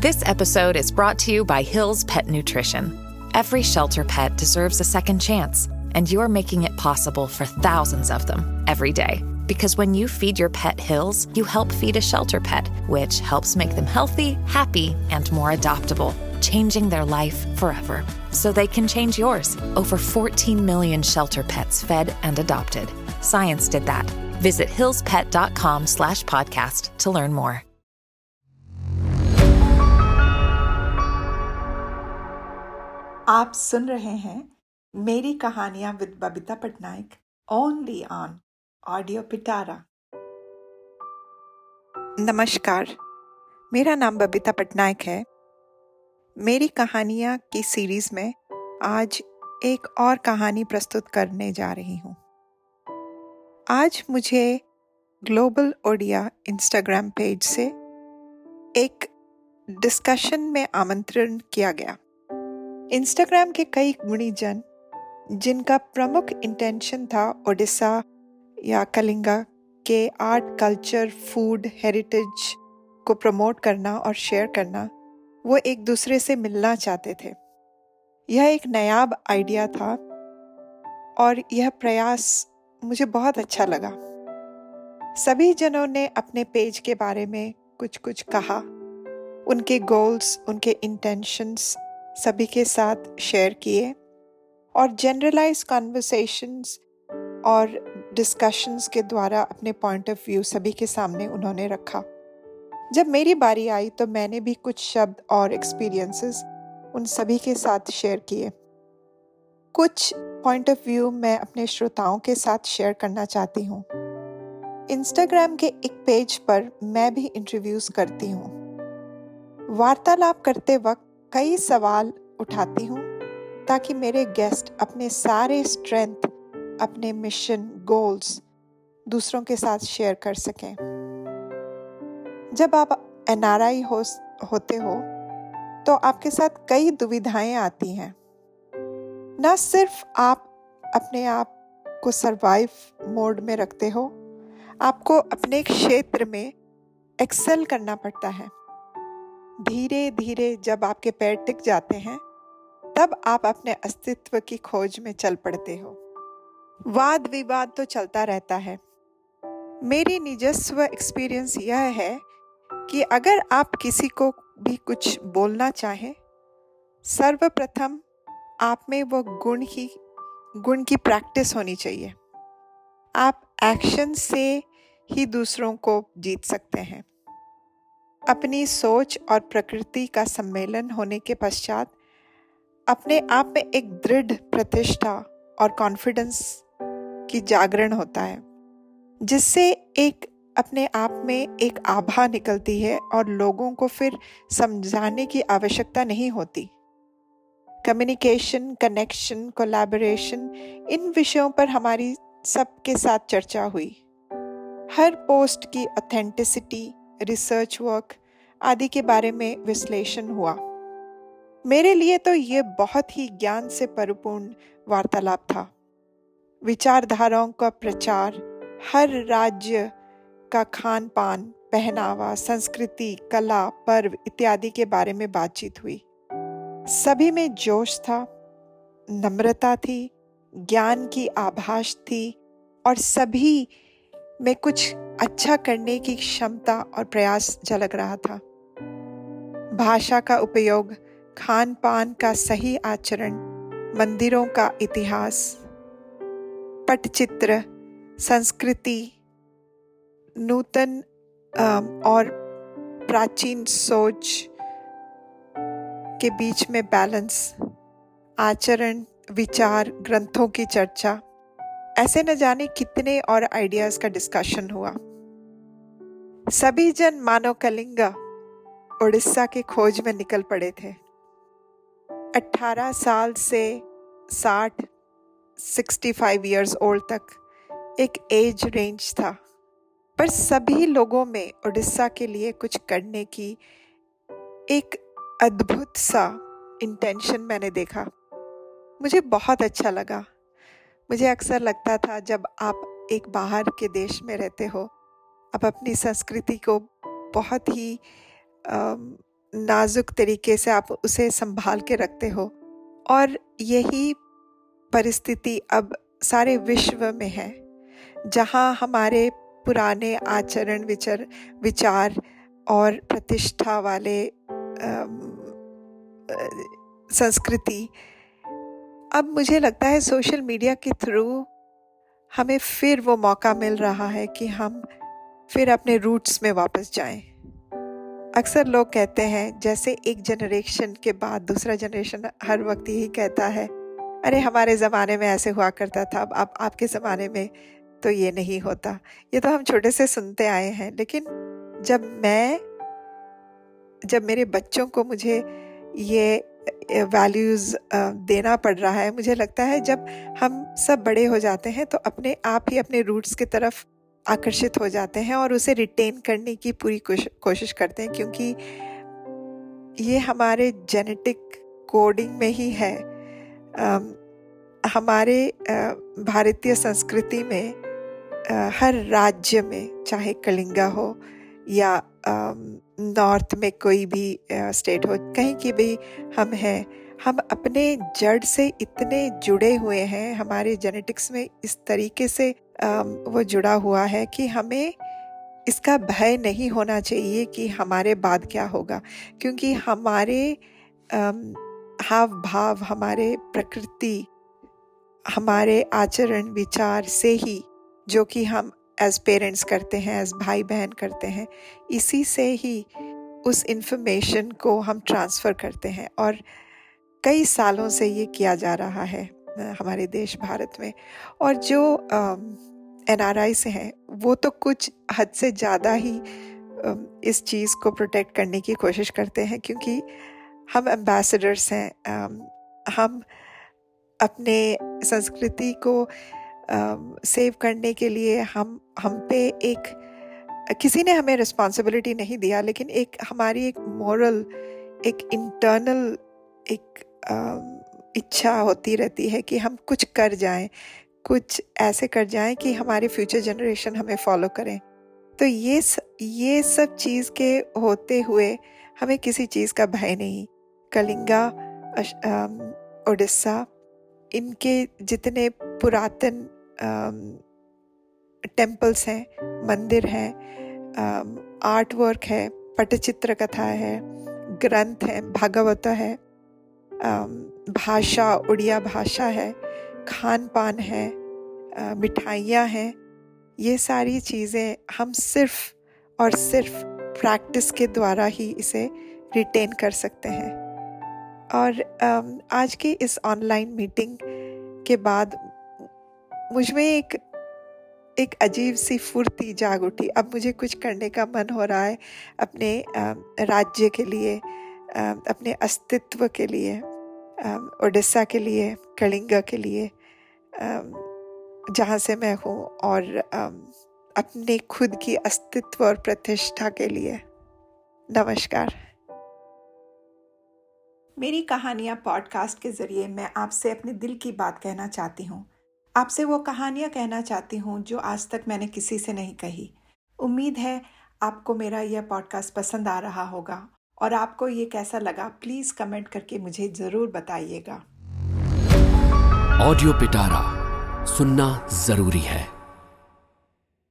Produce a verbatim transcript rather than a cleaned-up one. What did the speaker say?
This episode is brought to you by Hill's Pet Nutrition. Every shelter pet deserves a second chance, and you're making it possible for thousands of them every day. Because when you feed your pet Hill's, you help feed a shelter pet, which helps make them healthy, happy, and more adoptable, changing their life forever. So they can change yours. Over fourteen million shelter pets fed and adopted. Science did that. Visit hillspet.com slash podcast to learn more. आप सुन रहे हैं मेरी कहानियां with Babita Patnaik only on audio Pitara. नमस्कार, मेरा नाम बबीता पटनायक है। मेरी कहानियां की सीरीज में आज एक और कहानी प्रस्तुत करने जा रही हूं। आज मुझे ग्लोबल ओडिया इंस्टाग्राम पेज से एक डिस्कशन में आमंत्रण किया गया। इंस्टाग्राम के कई गुणीजन जिनका प्रमुख इंटेंशन था ओडिशा या कलिंगा के आर्ट, कल्चर, फूड, हेरिटेज को प्रमोट करना और शेयर करना, वो एक दूसरे से मिलना चाहते थे। यह एक नायाब आइडिया था और यह प्रयास मुझे बहुत अच्छा लगा। सभी जनों ने अपने पेज के बारे में कुछ कुछ कहा, उनके गोल्स, उनके इंटेंशंस सभी के साथ शेयर किए और जनरलाइज कन्वर्सेशंस और डिस्कशंस के द्वारा अपने पॉइंट ऑफ व्यू सभी के सामने उन्होंने रखा। जब मेरी बारी आई तो मैंने भी कुछ शब्द और एक्सपीरियंसेस उन सभी के साथ शेयर किए। कुछ पॉइंट ऑफ व्यू मैं अपने श्रोताओं के साथ शेयर करना चाहती हूँ। इंस्टाग्राम के एक पेज पर मैं भी इंटरव्यूज करती हूँ। वार्तालाप करते वक्त कई सवाल उठाती हूँ ताकि मेरे गेस्ट अपने सारे स्ट्रेंथ, अपने मिशन, गोल्स दूसरों के साथ शेयर कर सकें। जब आप एन आर आई हो, होते हो तो आपके साथ कई दुविधाएं आती हैं। न सिर्फ आप अपने आप को सर्वाइव मोड में रखते हो, आपको अपने क्षेत्र में एक्सेल करना पड़ता है। धीरे धीरे जब आपके पैर टिक जाते हैं तब आप अपने अस्तित्व की खोज में चल पड़ते हो। वाद विवाद तो चलता रहता है। मेरी निजस्व एक्सपीरियंस यह है कि अगर आप किसी को भी कुछ बोलना चाहें, सर्वप्रथम आप में वो गुण ही गुण की प्रैक्टिस होनी चाहिए। आप एक्शन से ही दूसरों को जीत सकते हैं। अपनी सोच और प्रकृति का सम्मेलन होने के पश्चात अपने आप में एक दृढ़ प्रतिष्ठा और कॉन्फिडेंस की जागरण होता है, जिससे एक अपने आप में एक आभा निकलती है और लोगों को फिर समझाने की आवश्यकता नहीं होती। कम्युनिकेशन, कनेक्शन, कोलैबोरेशन, इन विषयों पर हमारी सबके साथ चर्चा हुई। हर पोस्ट की ऑथेंटिसिटी, रिसर्च वर्क आदि के बारे में विश्लेषण हुआ। मेरे लिए तो ये बहुत ही ज्ञान से परिपूर्ण वार्तालाप था। विचारधाराओं का प्रचार, हर राज्य का खान पान, पहनावा, संस्कृति, कला, पर्व इत्यादि के बारे में बातचीत हुई। सभी में जोश था, नम्रता थी, ज्ञान की आभास थी और सभी में कुछ अच्छा करने की क्षमता और प्रयास झलक रहा था। भाषा का उपयोग, खान पान का सही आचरण, मंदिरों का इतिहास, पटचित्र, संस्कृति, नूतन और प्राचीन सोच के बीच में बैलेंस, आचरण, विचार, ग्रंथों की चर्चा, ऐसे न जाने कितने और आइडियाज का डिस्कशन हुआ। सभी जन मानो कलिंगा, उड़ीसा के खोज में निकल पड़े थे। अठारह साल से साठ, पैंसठ इयर्स ओल्ड तक एक एज रेंज था, पर सभी लोगों में उड़ीसा के लिए कुछ करने की एक अद्भुत सा इंटेंशन मैंने देखा। मुझे बहुत अच्छा लगा। मुझे अक्सर लगता था जब आप एक बाहर के देश में रहते हो, आप अपनी संस्कृति को बहुत ही नाजुक तरीके से आप उसे संभाल के रखते हो। और यही परिस्थिति अब सारे विश्व में है, जहाँ हमारे पुराने आचरण विचार विचार और प्रतिष्ठा वाले संस्कृति, अब मुझे लगता है सोशल मीडिया के थ्रू हमें फिर वो मौका मिल रहा है कि हम फिर अपने रूट्स में वापस जाएं। अक्सर लोग कहते हैं, जैसे एक जनरेशन के बाद दूसरा जनरेशन हर वक्त यही कहता है, अरे हमारे ज़माने में ऐसे हुआ करता था, अब आप, आपके ज़माने में तो ये नहीं होता। ये तो हम छोटे से सुनते आए हैं, लेकिन जब मैं जब मेरे बच्चों को मुझे ये वैल्यूज़ देना पड़ रहा है, मुझे लगता है जब हम सब बड़े हो जाते हैं तो अपने आप ही अपने रूट्स की तरफ आकर्षित हो जाते हैं और उसे रिटेन करने की पूरी कोशिश करते हैं, क्योंकि ये हमारे जेनेटिक कोडिंग में ही है। आ, हमारे भारतीय संस्कृति में आ, हर राज्य में, चाहे कलिंगा हो या आ, नॉर्थ में कोई भी आ, स्टेट हो, कहीं की भी हम हैं, हम अपने जड़ से इतने जुड़े हुए हैं, हमारे जेनेटिक्स में इस तरीके से आ, वो जुड़ा हुआ है कि हमें इसका भय नहीं होना चाहिए कि हमारे बाद क्या होगा, क्योंकि हमारे हाव भाव, हमारे प्रकृति, हमारे आचरण विचार से ही, जो कि हम एज पेरेंट्स करते हैं, एज भाई बहन करते हैं, इसी से ही उस इन्फॉर्मेशन को हम ट्रांसफ़र करते हैं। और कई सालों से ये किया जा रहा है हमारे देश भारत में। और जो एन आर आई से हैं, वो तो कुछ हद से ज़्यादा ही इस चीज़ को प्रोटेक्ट करने की कोशिश करते हैं, क्योंकि हम एम्बेसडर्स हैं। हम अपने संस्कृति को सेव करने के लिए हम हम पे एक, किसी ने हमें रिस्पॉन्सिबिलिटी नहीं दिया, लेकिन एक हमारी एक मोरल, एक इंटरनल एक आ, इच्छा होती रहती है कि हम कुछ कर जाएं, कुछ ऐसे कर जाएं कि हमारे फ्यूचर जनरेशन हमें फॉलो करें। तो ये ये सब चीज़ के होते हुए हमें किसी चीज़ का भय नहीं। कलिंगा, ओडिशा, इनके जितने पुरातन टेम्पल्स हैं, मंदिर हैं, आर्ट वर्क है, पटचित्र कथा है, ग्रंथ है, भागवत है, भाषा उड़िया भाषा है, खान पान है, मिठाइयाँ हैं, ये सारी चीज़ें हम सिर्फ और सिर्फ प्रैक्टिस के द्वारा ही इसे रिटेन कर सकते हैं। और आज की इस ऑनलाइन मीटिंग के बाद मुझ में एक एक अजीब सी फुर्ती जाग उठी। अब मुझे कुछ करने का मन हो रहा है अपने राज्य के लिए, अपने अस्तित्व के लिए, ओडिशा के लिए, कलिंगा के लिए, जहाँ से मैं हूँ, और अपने खुद की अस्तित्व और प्रतिष्ठा के लिए। नमस्कार। मेरी कहानियाँ पॉडकास्ट के ज़रिए मैं आपसे अपने दिल की बात कहना चाहती हूँ। आपसे वो कहानियाँ कहना चाहती हूँ जो आज तक मैंने किसी से नहीं कही। उम्मीद है आपको मेरा यह पॉडकास्ट पसंद आ रहा होगा, और आपको ये कैसा लगा प्लीज़ कमेंट करके मुझे ज़रूर बताइएगा। ऑडियो पिटारा सुनना ज़रूरी है।